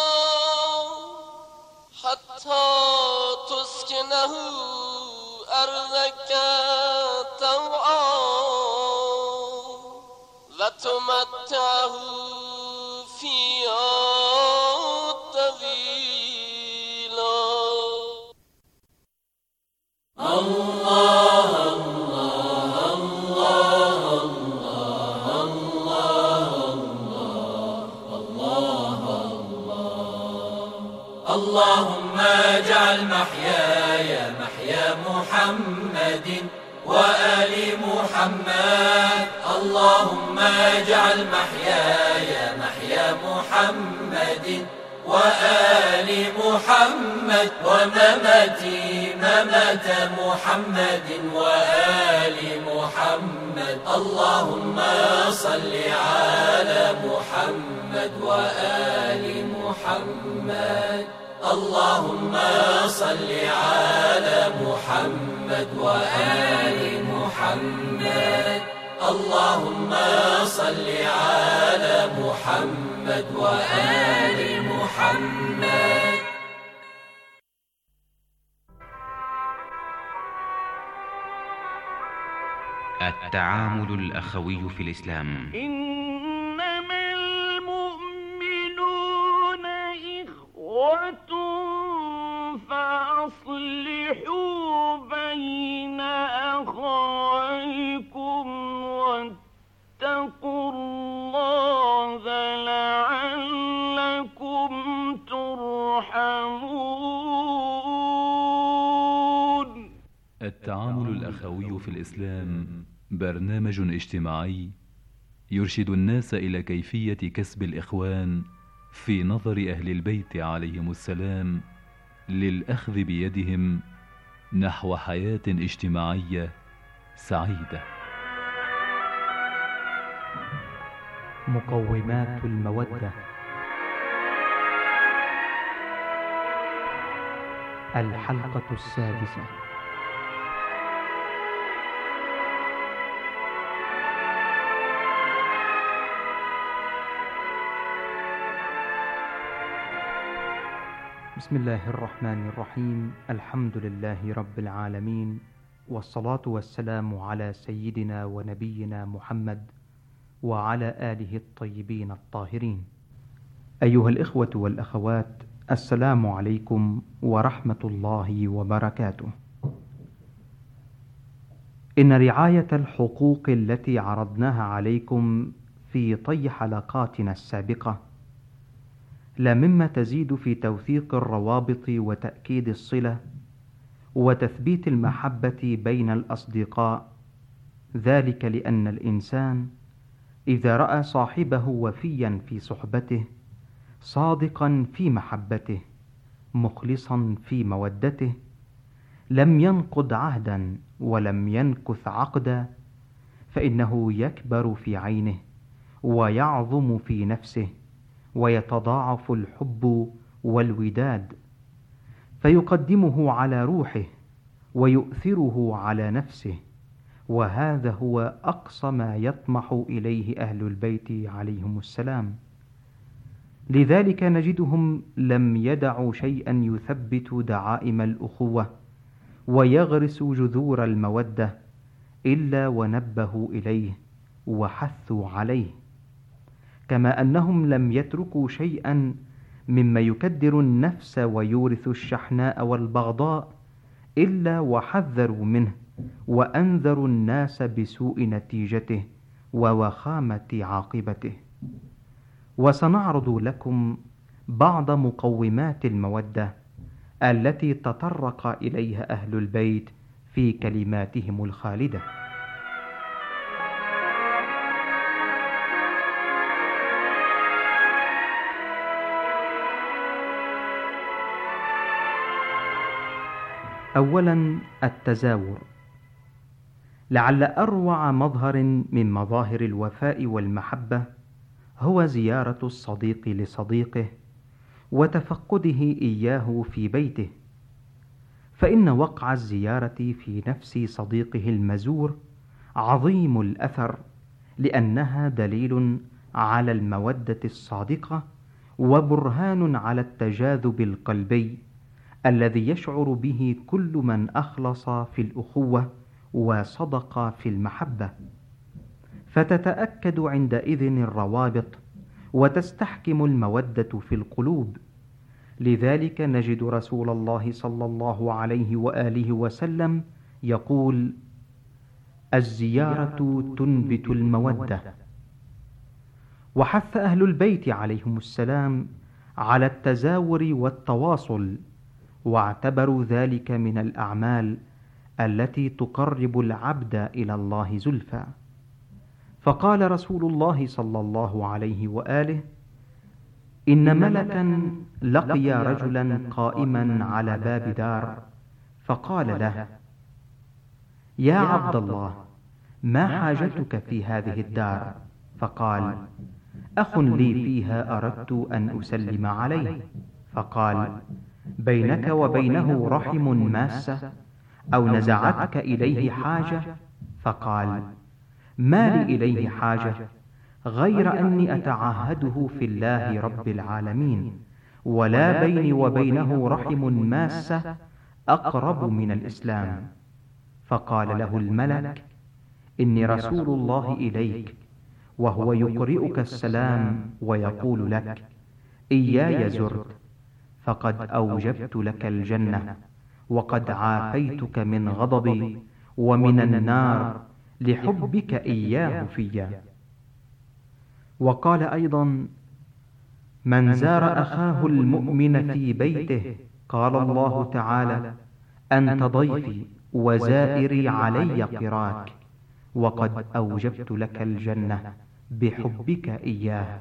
حتى تسكنه أرضك طوعا وتمتعه فيها طويلا. الله الله الله الله الله الله. اللهم اجعل محياي محيا محمد وآل محمد. اللهم اجعل محياي محيا محمد وآل محمد ومماتي ممات محمد وآل محمد. اللهم صل على محمد وآل محمد. اللهم صل على محمد وآل محمد. اللهم صل على محمد وآل محمد. التعامل الأخوي في الإسلام. إنما المؤمنون إخوة فأصلحوا بين أخويكم واتقوا الله لعلكم ترحمون. التعامل الأخوي في الإسلام برنامج اجتماعي يرشد الناس إلى كيفية كسب الإخوان في نظر أهل البيت عليهم السلام للأخذ بيدهم نحو حياة اجتماعية سعيدة. مقومات المودة. الحلقة السادسة. بسم الله الرحمن الرحيم. الحمد لله رب العالمين، والصلاة والسلام على سيدنا ونبينا محمد وعلى آله الطيبين الطاهرين. أيها الإخوة والأخوات، السلام عليكم ورحمة الله وبركاته. إن رعاية الحقوق التي عرضناها عليكم في طي حلقاتنا السابقة لمما تزيد في توثيق الروابط وتأكيد الصلة وتثبيت المحبة بين الأصدقاء، ذلك لأن الإنسان إذا رأى صاحبه وفيا في صحبته، صادقا في محبته، مخلصا في مودته، لم ينقض عهدا ولم ينكث عقدا، فإنه يكبر في عينه ويعظم في نفسه ويتضاعف الحب والوداد، فيقدمه على روحه ويؤثره على نفسه، وهذا هو أقصى ما يطمح إليه أهل البيت عليهم السلام. لذلك نجدهم لم يدعوا شيئا يثبت دعائم الأخوة ويغرس جذور المودة إلا ونبهوا إليه وحثوا عليه، كما أنهم لم يتركوا شيئا مما يكدر النفس ويورث الشحناء والبغضاء إلا وحذروا منه وأنذروا الناس بسوء نتيجته ووخامة عاقبته. وسنعرض لكم بعض مقومات المودة التي تطرق إليها أهل البيت في كلماتهم الخالدة. أولا، التزاور. لعل أروع مظهر من مظاهر الوفاء والمحبة هو زيارة الصديق لصديقه وتفقده إياه في بيته، فإن وقع الزيارة في نفس صديقه المزور عظيم الأثر، لأنها دليل على المودة الصادقة وبرهان على التجاذب القلبي الذي يشعر به كل من أخلص في الأخوة وصدق في المحبة، فتتأكد عندئذ الروابط وتستحكم المودة في القلوب. لذلك نجد رسول الله صلى الله عليه وآله وسلم يقول: الزيارة تنبت المودة. وحث أهل البيت عليهم السلام على التزاور والتواصل، واعتبروا ذلك من الأعمال التي تقرب العبد إلى الله زلفى. فقال رسول الله صلى الله عليه وآله: إن ملكا لقي رجلا قائما على باب دار، فقال له: يا عبد الله، ما حاجتك في هذه الدار؟ فقال: أخ لي فيها أردت أن أسلم عليه. فقال: بينك وبينه رحم ماسة أو نزعتك إليه حاجة؟ فقال: ما لي إليه حاجة غير أني أتعهده في الله رب العالمين، ولا بيني وبينه رحم ماسة أقرب من الإسلام. فقال له الملك: إني رسول الله إليك، وهو يقرئك السلام ويقول لك: إياي زرت، فقد أوجبت لك الجنة، وقد عافيتك من غضبي ومن النار لحبك إياه فيا. وقال أيضا: من زار أخاه المؤمن في بيته قال الله تعالى: أنت ضيفي وزائري علي قراك، وقد أوجبت لك الجنة بحبك إياه.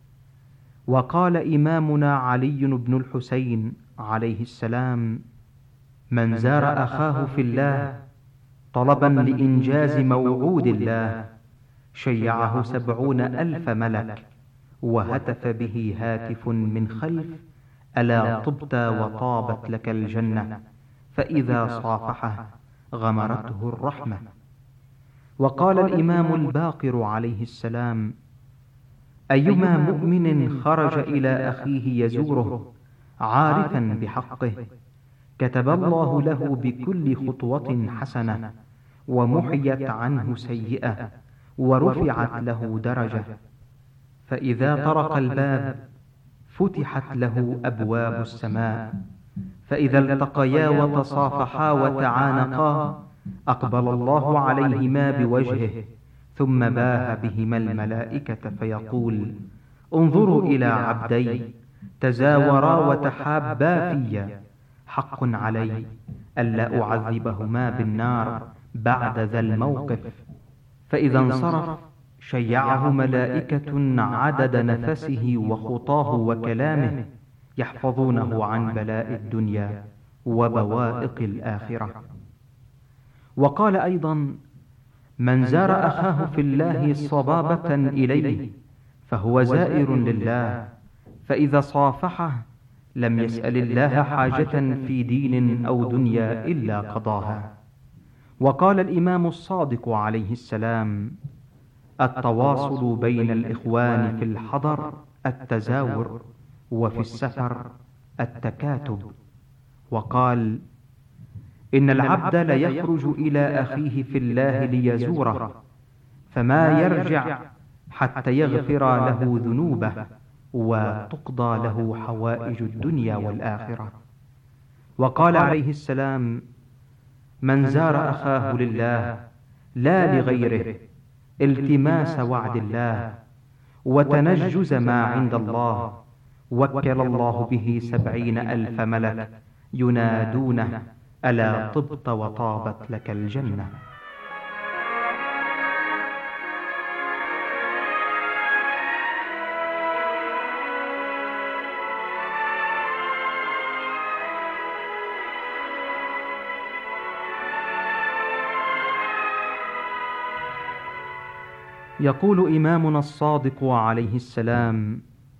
وقال إمامنا علي بن الحسين عليه السلام: من زار أخاه في الله طلبا لإنجاز موعود الله شيعه سبعون ألف ملك، وهتف به هاتف من خلف: ألا طبت وطابت لك الجنة، فإذا صافحه غمرته الرحمة. وقال الإمام الباقر عليه السلام: أيما مؤمن خرج إلى أخيه يزوره عارفا بحقه كتب الله له بكل خطوة حسنة، ومحيت عنه سيئة، ورفعت له درجة. فإذا طرق الباب فتحت له أبواب السماء، فإذا التقيا وتصافحا وتعانقا أقبل الله عليهما بوجهه، ثم باه بهما الملائكة فيقول: انظروا إلى عبدي تزاورا وتحابا في، حق علي ألا أعذبهما بالنار بعد ذا الموقف. فإذا انصرف شيعه ملائكة عدد نفسه وخطاه وكلامه، يحفظونه عن بلاء الدنيا وبوائق الآخرة. وقال أيضا: من زار أخاه في الله صبابة إليه فهو زائر لله، فإذا صافحه لم يسأل الله حاجة في دين أو دنيا إلا قضاها. وقال الإمام الصادق عليه السلام: التواصل بين الإخوان في الحضر التزاور، وفي السفر التكاتب. وقال: إن العبد ليخرج إلى أخيه في الله ليزوره، فما يرجع حتى يغفر له ذنوبه وتقضى له حوائج الدنيا والآخرة. وقال عليه السلام: من زار أخاه لله لا لغيره التماس وعد الله وتنجز ما عند الله، وكل الله به سبعين ألف ملك ينادونه: ألا طبت وطابت لك الجنة. يقول إمامنا الصادق عليه السلام: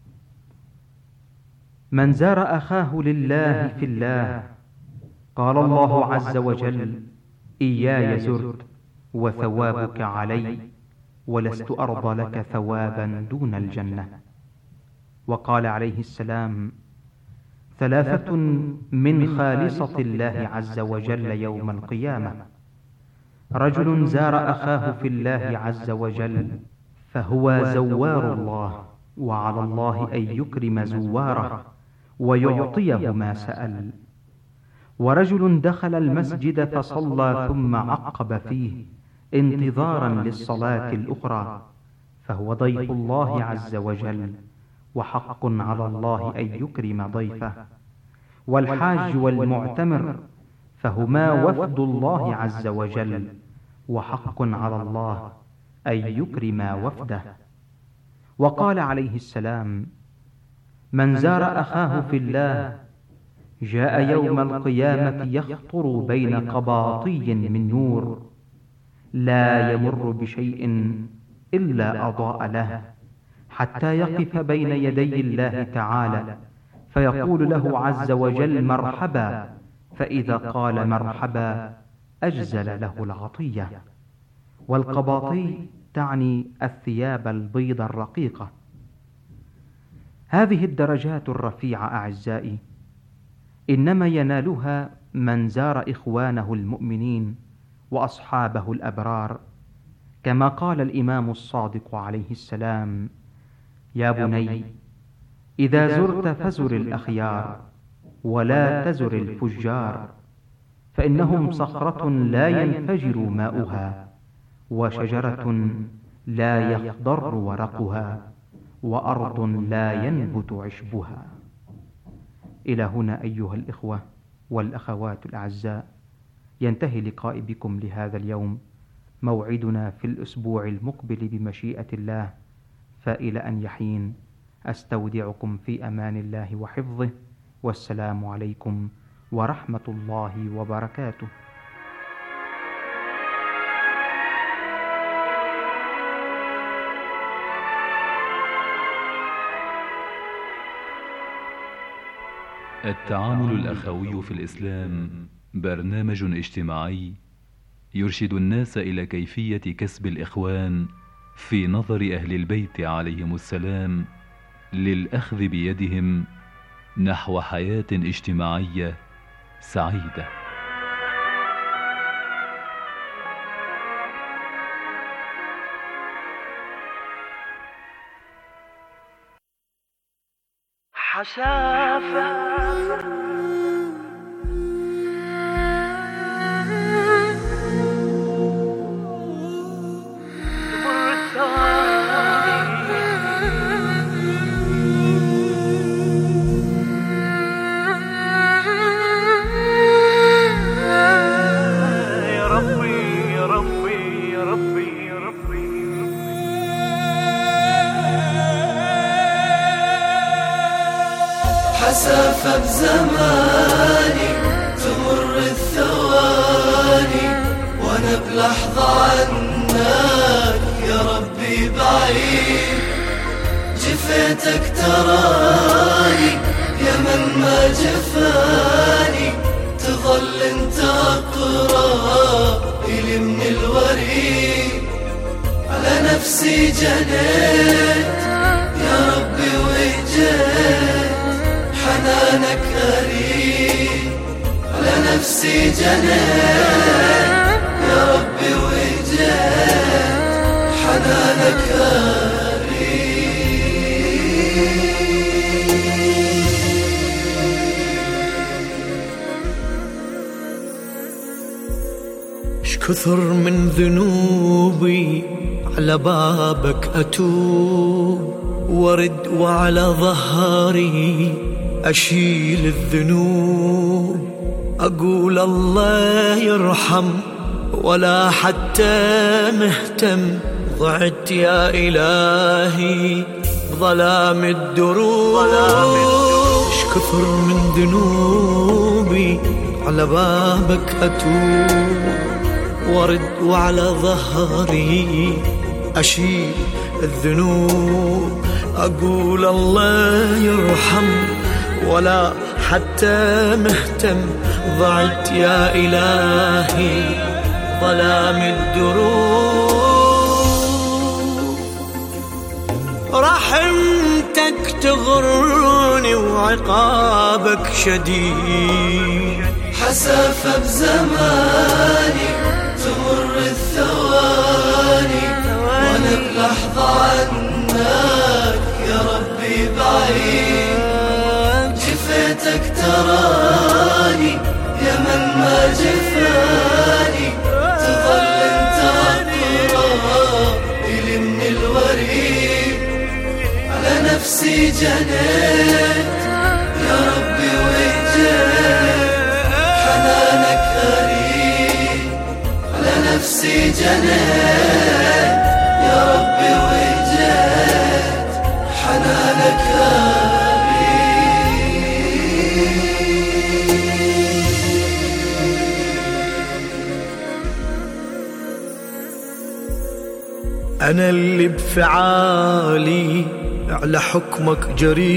من زار أخاه لله في الله قال الله عز وجل: إياي زرت وثوابك علي، ولست أرضى لك ثوابا دون الجنة. وقال عليه السلام: ثلاثة من خالصة الله عز وجل يوم القيامة: رجل زار أخاه في الله عز وجل فهو زوار الله، وعلى الله أن يكرم زواره ويعطيه ما سأل. ورجل دخل المسجد فصلى ثم عقب فيه انتظارا للصلاة الأخرى، فهو ضيف الله عز وجل، وحق على الله أن يكرم ضيفه. والحاج والمعتمر فهما وفد الله عز وجل، وحق على الله أن يكرم وفده. وقال عليه السلام: من زار أخاه في الله جاء يوم القيامة يخطر بين قباطي من نور، لا يمر بشيء إلا أضاء له، حتى يقف بين يدي الله تعالى فيقول له عز وجل: مرحبا. فإذا قال مرحبا أجزل له العطية. والقباطي تعني الثياب البيض الرقيقة. هذه الدرجات الرفيعة أعزائي إنما ينالها من زار إخوانه المؤمنين وأصحابه الأبرار، كما قال الإمام الصادق عليه السلام: يا بني إذا زرت فزر الأخيار ولا تزر الفجار، فإنهم صخرة لا ينفجر ماؤها، وشجرة لا يخضر ورقها، وأرض لا ينبت عشبها. إلى هنا أيها الإخوة والأخوات الأعزاء ينتهي لقائي بكم لهذا اليوم. موعدنا في الأسبوع المقبل بمشيئة الله، فإلى أن يحين أستودعكم في أمان الله وحفظه، والسلام عليكم ورحمة الله وبركاته. التعامل الأخوي في الإسلام برنامج اجتماعي يرشد الناس إلى كيفية كسب الإخوان في نظر أهل البيت عليهم السلام، للأخذ بيدهم نحو حياة اجتماعية سعيدة. حشافة حسافة بزماني تمر الثواني وانا بلحظة عنك يا ربي بعيد. جفيتك تراني يا من ما جفاني، تظل انت اقرب الي من الوريد. على نفسي جنيت يا ربي وجيت، حنانك أريد. على نفسي جنيت يا ربي وجيت، حنانك أريد. كثر من ذنوبي على بابك أتوب، ورد وعلى ظهري أشيل الذنوب. أقول الله يرحم ولا حتى مهتم، ضعت يا إلهي ظلام الدروب. كثر من ذنوبي على بابك أتوب، ورد وعلى ظهري أشيل الذنوب. أقول الله يرحم ولا حتى مهتم، ضعت يا إلهي ظلام الدروب. رحمتك تغرني وعقابك شديد. حسافة بزماني تمر الثواني وانا بلحظة عنك يا ربي بعيد. جفيتك تراني يا من ما جفاني، تظل انت اقرب الي من الوريد. على نفسي جنيت يا ربي وجيت، حنانك أريد. على نفسي جنيت يا ربي وجيت، حنانك أريد. أنا اللي بفعالي على حكمك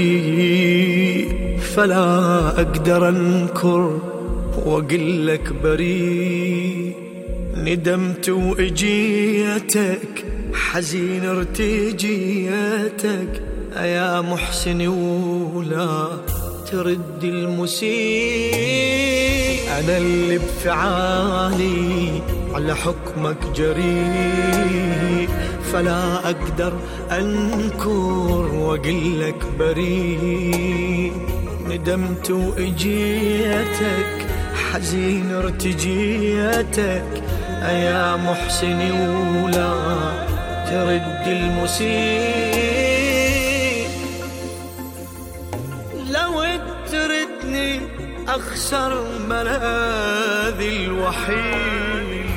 جريء، فلا أقدر أنكر وأقلك بريء. ندمت وإجيتك حزين ارتجيتك، أيا محسن ولا ترد المسيء. أنا اللي بفعالي على حكمك جريء، فلا أقدر أنكر وأقلك بريء. ندمت وإجيتك حزين ارتجيتك، أيا محسن ولا ترد المسيء. لو تردني أخسر ملاذي الوحيد.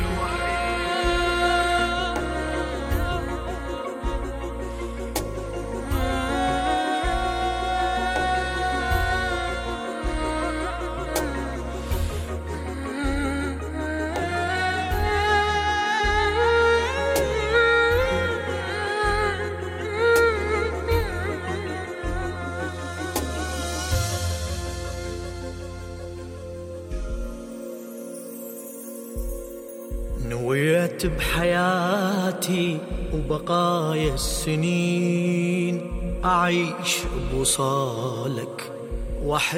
نويت بحياتي وبقايا السنين أعيش بوصالك وحد